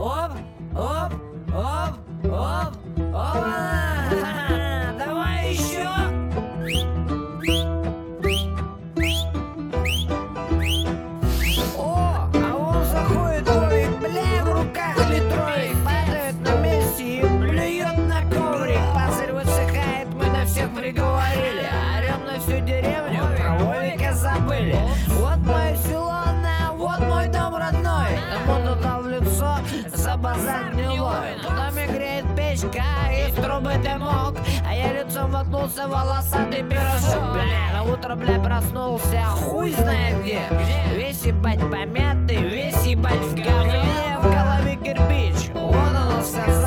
Оп, оп, оп, оп, оп. Давай еще. О, а он заходит, Вовик, бля, в руках литрой, падает на месте и плюет на коврик. Пазарь высыхает, мы на всех приговорили, орем на всю деревню, про Вовика забыли. Вот мое село, вот мой дом родной, ему туда в лицо за базар гнилой. В доме греет печка, из трубы дымок, а я лицом воткнулся в волосатый пирожок. Бля, на утро, бля, проснулся, хуй знает где. Весь ебать помятый, весь ебать в говне, в голове кирпич. Вот оно, сказал.